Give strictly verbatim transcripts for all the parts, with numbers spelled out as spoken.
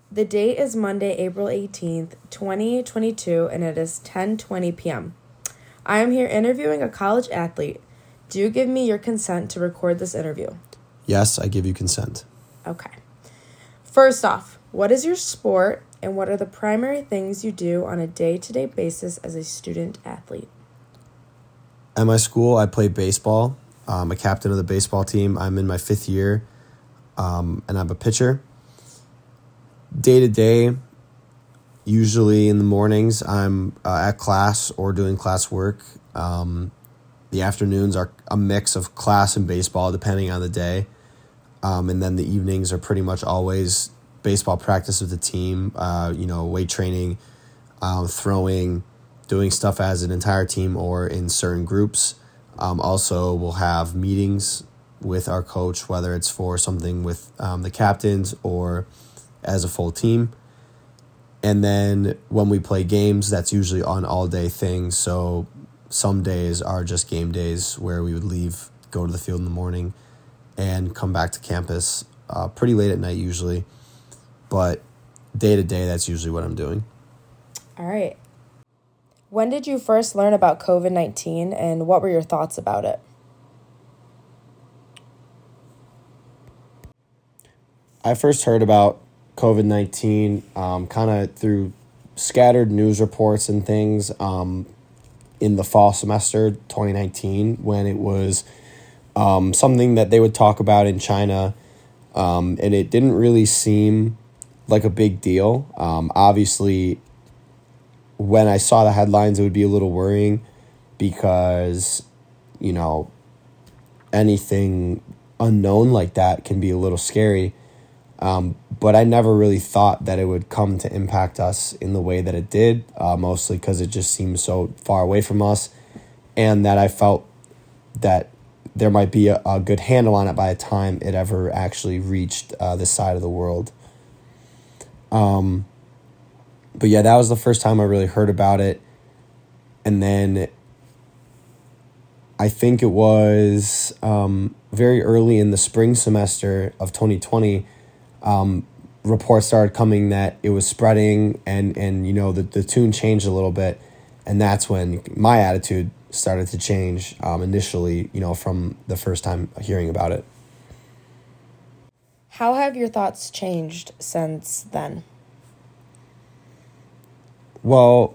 The date is Monday, April eighteenth, twenty twenty-two, and it is ten twenty p.m. I am here interviewing a college athlete. Do you give me your consent to record this interview? Yes, I give you consent. Okay. First off, what is your sport, and what are the primary things you do on a day-to-day basis as a student athlete? At my school, I play baseball. I'm a captain of the baseball team. I'm in my fifth year, um, and I'm a pitcher. Day-to-day, usually in the mornings, I'm uh, at class or doing class work. Um, the afternoons are a mix of class and baseball, depending on the day. Um, and then the evenings are pretty much always baseball practice with the team, uh, you know, weight training, um, throwing, doing stuff as an entire team or in certain groups. Um, also, we'll have meetings with our coach, whether it's for something with um, the captains or as a full team. And then when we play games, that's usually on all-day things. So some days are just game days where we would leave, go to the field in the morning, and come back to campus uh, pretty late at night usually. But day to day, that's usually what I'm doing. All right. When did you first learn about covid nineteen, and what were your thoughts about it? I first heard about covid nineteen um, kind of through scattered news reports and things um, in the fall semester twenty nineteen, when it was um, something that they would talk about in China, um, and it didn't really seem like a big deal. Um, obviously, when I saw the headlines, it would be a little worrying because, you know, anything unknown like that can be a little scary. Um, but I never really thought that it would come to impact us in the way that it did, uh, mostly because it just seemed so far away from us, and that I felt that there might be a, a good handle on it by the time it ever actually reached uh, this side of the world. Um, but yeah, that was the first time I really heard about it. And then I think it was um, very early in the spring semester of twenty twenty, um, reports started coming that it was spreading, and, and you know, the, the tune changed a little bit. And that's when my attitude started to change um, initially, you know, from the first time hearing about it. How have your thoughts changed since then? Well,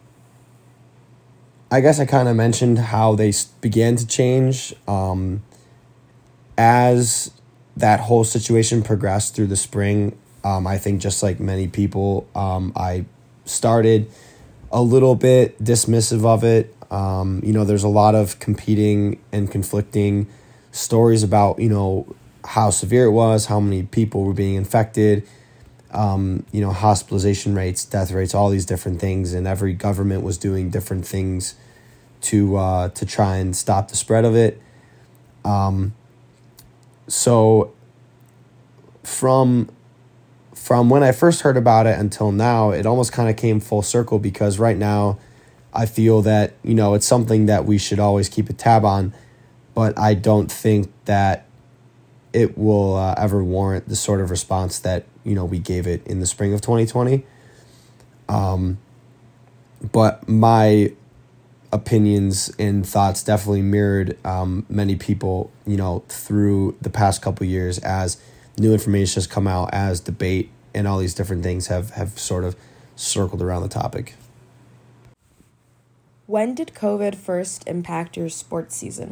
I guess I kind of mentioned how they began to change um, as that whole situation progressed through the spring. Um, I think just like many people, um, I started a little bit dismissive of it. Um, you know, there's a lot of competing and conflicting stories about, you know, how severe it was, how many people were being infected, um, you know, hospitalization rates, death rates, all these different things. And every government was doing different things to uh, to try and stop the spread of it. Um, so from from when I first heard about it until now, it almost kind of came full circle, because right now I feel that, you know, it's something that we should always keep a tab on, but I don't think that it will uh, ever warrant the sort of response that, you know, we gave it in the spring of twenty twenty. Um, but my opinions and thoughts definitely mirrored um, many people, you know, through the past couple of years, as new information has come out, as debate and all these different things have, have sort of circled around the topic. When did COVID first impact your sports season?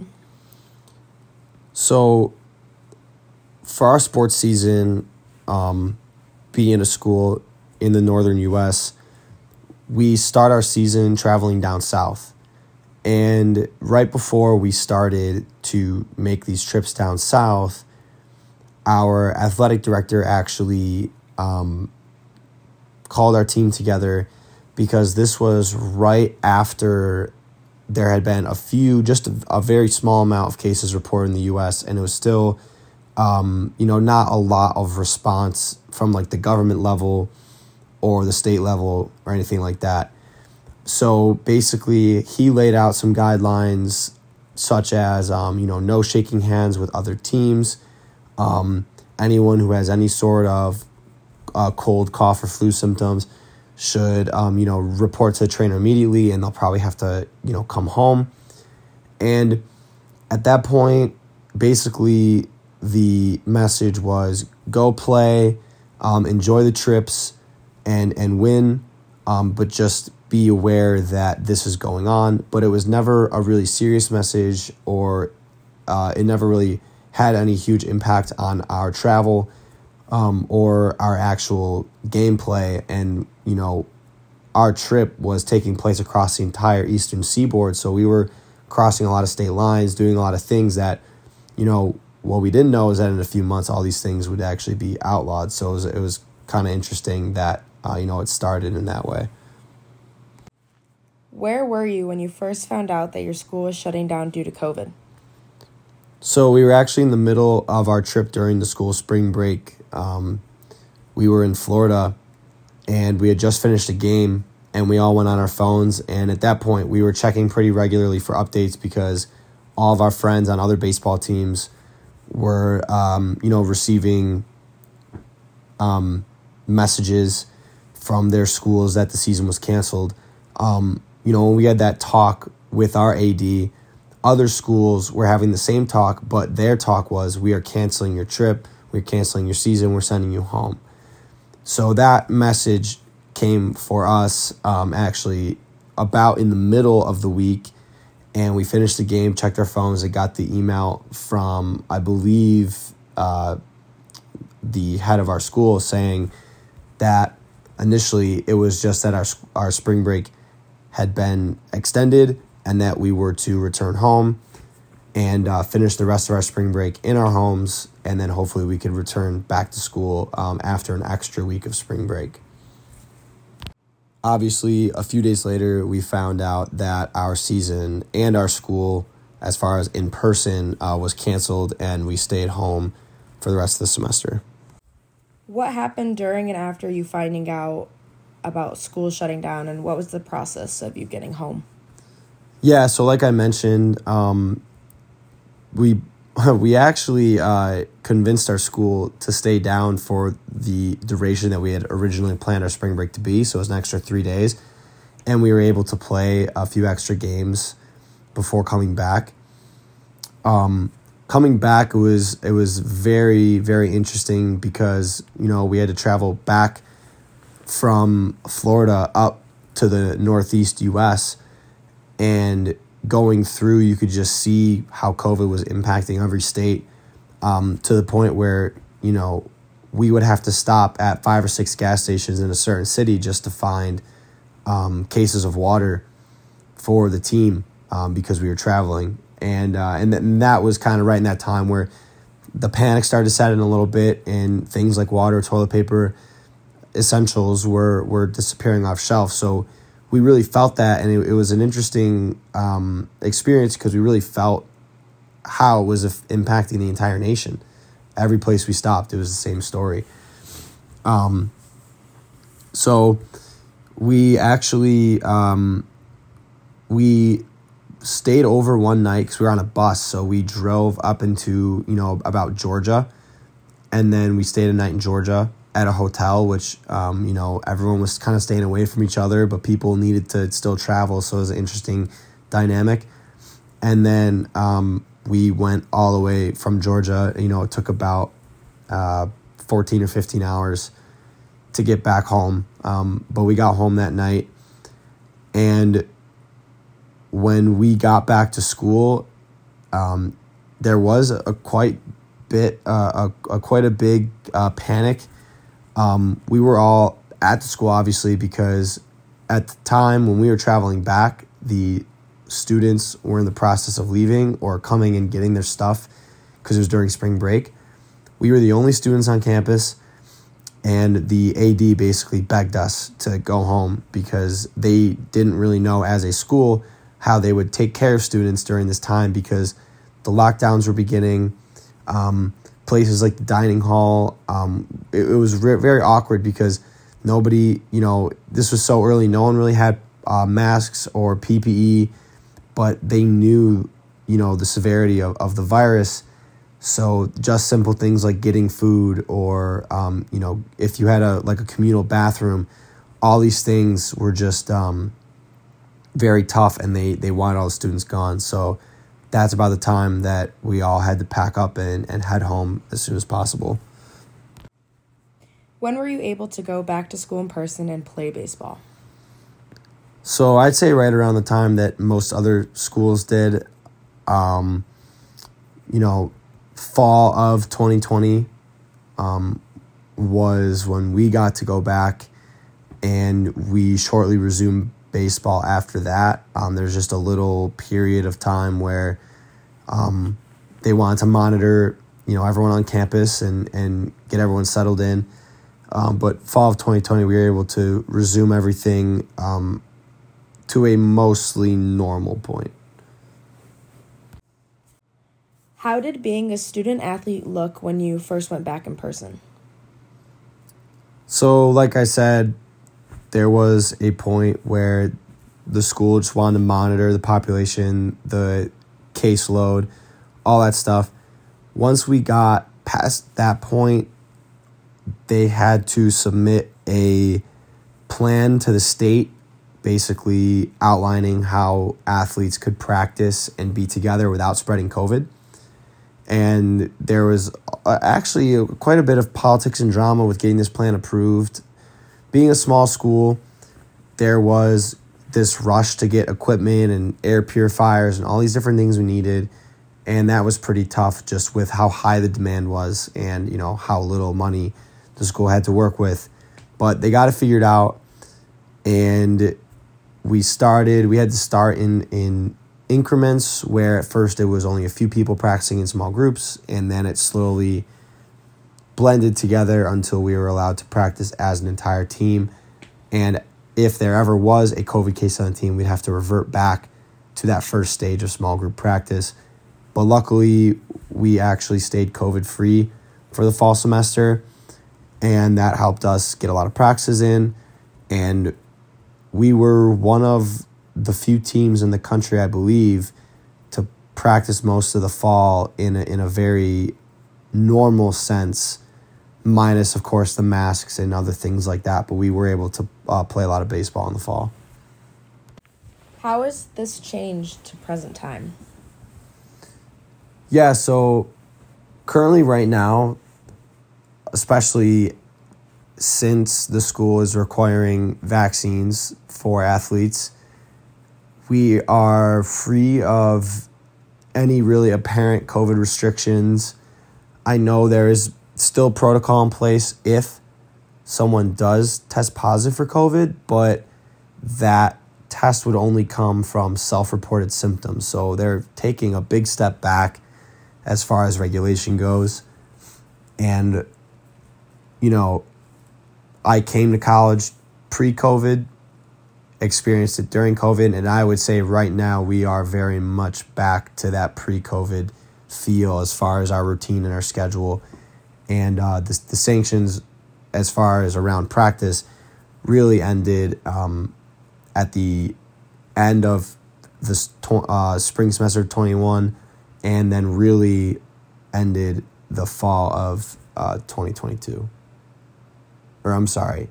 So for our sports season, um, being a school in the northern U S, we start our season traveling down south. And right before we started to make these trips down south, our athletic director actually um, called our team together, because this was right after there had been a few, just a, a very small amount of cases reported in the U S, and it was still, um, you know, not a lot of response from like the government level or the state level or anything like that. So basically, he laid out some guidelines such as, um, you know, no shaking hands with other teams. Um, anyone who has any sort of uh, cold, cough, or flu symptoms should, um, you know, report to the trainer immediately, and they'll probably have to, you know, come home. And at that point, basically, the message was go play, um, enjoy the trips, and and win, um, but just be aware that this is going on. But it was never a really serious message, or uh, it never really had any huge impact on our travel um, or our actual gameplay. And, you know, our trip was taking place across the entire eastern seaboard, so we were crossing a lot of state lines, doing a lot of things that, you know, what we didn't know is that in a few months, all these things would actually be outlawed. So it was, it was kind of interesting that, uh, you know, it started in that way. Where were you when you first found out that your school was shutting down due to COVID? So we were actually in the middle of our trip during the school spring break. Um, we were in Florida, and we had just finished a game, and we all went on our phones. And at that point, we were checking pretty regularly for updates because all of our friends on other baseball teams were, um, you know, receiving um, messages from their schools that the season was canceled. Um, you know, when we had that talk with our A D, other schools were having the same talk, but their talk was, we are canceling your trip, we're canceling your season, we're sending you home. So that message came for us um, actually about in the middle of the week, and we finished the game, checked our phones, and got the email from, I believe, uh, the head of our school saying that initially it was just that our our spring break had been extended and that we were to return home and uh, finish the rest of our spring break in our homes, and then hopefully we could return back to school um, after an extra week of spring break. Obviously, a few days later, we found out that our season and our school, as far as in person, uh, was canceled, and we stayed home for the rest of the semester. What happened during and after you finding out about school shutting down, and what was the process of you getting home? Yeah, so like I mentioned, um, we we actually uh, convinced our school to stay down for the duration that we had originally planned our spring break to be, so it was an extra three days, and we were able to play a few extra games before coming back. Um, coming back, it was it was very, very interesting because, you know, we had to travel back from Florida up to the Northeast U S, and going through, you could just see how COVID was impacting every state, um, to the point where, you know, we would have to stop at five or six gas stations in a certain city just to find um, cases of water for the team um, because we were traveling. And uh, and, th- and that was kind of right in that time where the panic started to set in a little bit, and things like water, toilet paper, essentials were, were disappearing off shelves. So we really felt that, and it, it was an interesting um, experience because we really felt how it was impacting the entire nation. Every place we stopped, it was the same story. Um, so we actually um, we stayed over one night because we were on a bus. So we drove up into, you know, about Georgia, and then we stayed a night in Georgia at a hotel, which, um, you know, everyone was kind of staying away from each other, but people needed to still travel, so it was an interesting dynamic. And then um, we went all the way from Georgia. You know, it took about uh, fourteen or fifteen hours to get back home, um, but we got home that night. And when we got back to school, um, there was a, a quite bit, uh, a, a quite a big uh, panic. Um, we were all at the school, obviously, because at the time when we were traveling back, the students were in the process of leaving or coming and getting their stuff because it was during spring break. We were the only students on campus, and the A D basically begged us to go home because they didn't really know as a school how they would take care of students during this time because the lockdowns were beginning. Um, places like the dining hall, um, it, it was re- very awkward because nobody, you know, this was so early, no one really had uh, masks or P P E, but they knew, you know, the severity of, of the virus, So just simple things like getting food, or um, you know, if you had a like a communal bathroom, all these things were just um, very tough, and they they wanted all the students gone. So that's about the time that we all had to pack up and, and head home as soon as possible. When were you able to go back to school in person and play baseball? So I'd say right around the time that most other schools did. Um, you know, fall of twenty twenty um, was when we got to go back, and we shortly resumed baseball after that. Um, there's just a little period of time where um, they wanted to monitor, you know, everyone on campus and, and get everyone settled in. Um, but fall of twenty twenty, we were able to resume everything um, to a mostly normal point. How did being a student athlete look when you first went back in person? So, like I said, there was a point where the school just wanted to monitor the population, the caseload, all that stuff. Once we got past that point, they had to submit a plan to the state, basically outlining how athletes could practice and be together without spreading COVID. And there was actually quite a bit of politics and drama with getting this plan approved. Being a small school, there was this rush to get equipment and air purifiers and all these different things we needed. And that was pretty tough just with how high the demand was and, you know, how little money the school had to work with. But they got it figured out. And we started, we had to start in, in increments where at first it was only a few people practicing in small groups, and then it slowly blended together until we were allowed to practice as an entire team. And if there ever was a COVID case on the team, we'd have to revert back to that first stage of small group practice. But luckily, we actually stayed COVID-free for the fall semester, and that helped us get a lot of practices in. And we were one of the few teams in the country, I believe, to practice most of the fall in a, in a very normal sense, minus, of course, the masks and other things like that. But we were able to uh, play a lot of baseball in the fall. How has this changed to present time? Yeah, so currently right now, especially since the school is requiring vaccines for athletes, we are free of any really apparent COVID restrictions. I know there is still protocol in place if someone does test positive for COVID, but that test would only come from self-reported symptoms. So they're taking a big step back as far as regulation goes. And, you know, I came to college pre-COVID, experienced it during COVID, and I would say right now we are very much back to that pre-COVID feel as far as our routine and our schedule. And uh, the, the sanctions as far as around practice really ended um, at the end of the uh, spring semester twenty-one, and then really ended the fall of uh, twenty twenty-two. Or I'm sorry,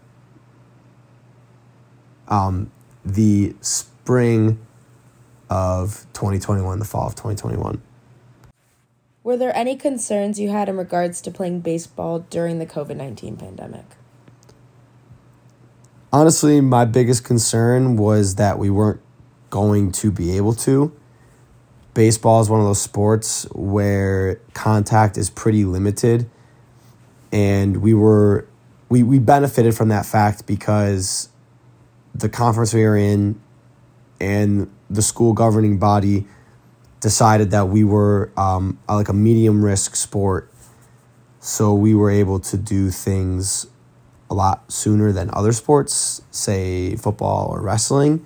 um, the spring of twenty twenty-one, the fall of twenty twenty-one. Were there any concerns you had in regards to playing baseball during the COVID nineteen pandemic? Honestly, my biggest concern was that we weren't going to be able to. Baseball is one of those sports where contact is pretty limited, and we were we, we benefited from that fact because the conference we were in and the school governing body decided that we were um, like a medium risk sport. So we were able to do things a lot sooner than other sports, say football or wrestling.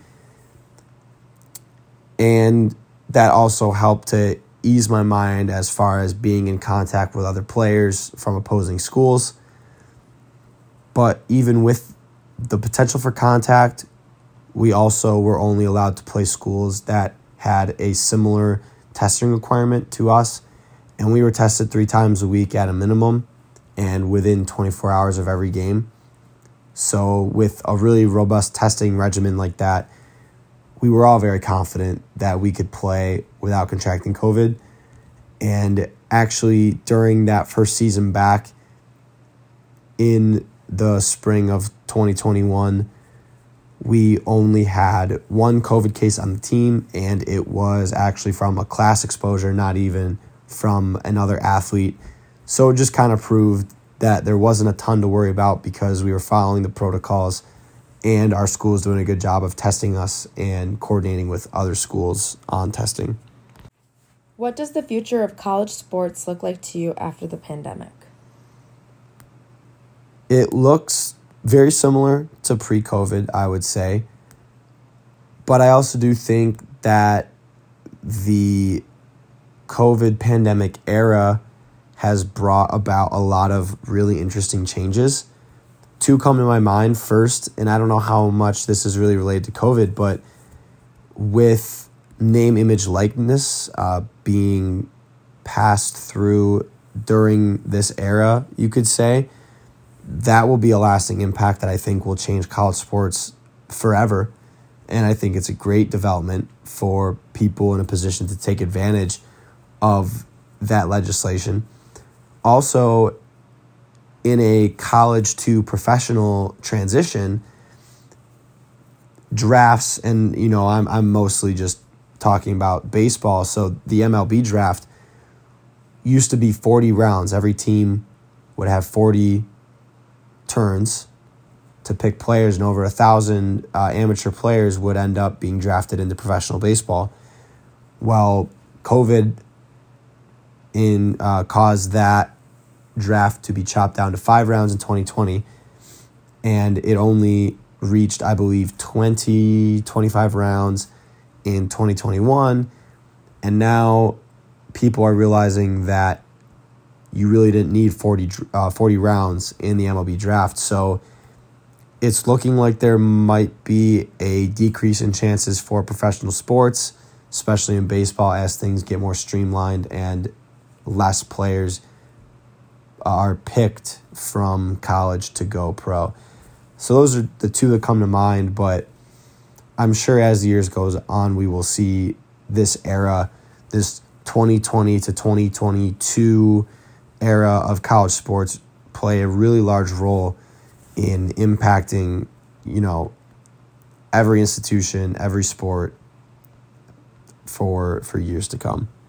And that also helped to ease my mind as far as being in contact with other players from opposing schools. But even with the potential for contact, we also were only allowed to play schools that had a similar testing requirement to us. and we were tested three times a week at a minimum and within twenty-four hours of every game. So with a really robust testing regimen like that, we were all very confident that we could play without contracting COVID. And actually, during that first season back in the spring of twenty twenty-one, we only had one COVID case on the team, and it was actually from a class exposure, not even from another athlete. So it just kind of proved that there wasn't a ton to worry about because we were following the protocols, and our school is doing a good job of testing us and coordinating with other schools on testing. What does the future of college sports look like to you after the pandemic? It looks very similar to pre-COVID, I would say. But I also do think that the COVID pandemic era has brought about a lot of really interesting changes. Two come to my mind first, and I don't know how much this is really related to COVID, but with name, image, likeness uh, being passed through during this era, you could say, that will be a lasting impact that I think will change college sports forever. And I think it's a great development for people in a position to take advantage of that legislation. Also, in a college to professional transition, drafts, and you know, I'm I'm mostly just talking about baseball. So the M L B draft used to be forty rounds. Every team would have forty turns to pick players, and over a thousand uh, amateur players would end up being drafted into professional baseball. Well, COVID in uh, caused that draft to be chopped down to five rounds in twenty twenty, and it only reached, I believe, twenty, twenty-five rounds in twenty twenty-one, and now people are realizing that you really didn't need forty, uh, forty rounds in the M L B draft. So it's looking like there might be a decrease in chances for professional sports, especially in baseball, as things get more streamlined and less players are picked from college to go pro. So those are the two that come to mind, but I'm sure as the years goes on, we will see this era, this twenty twenty to twenty twenty-two era of college sports play a really large role in impacting, you know, every institution, every sport for for years to come.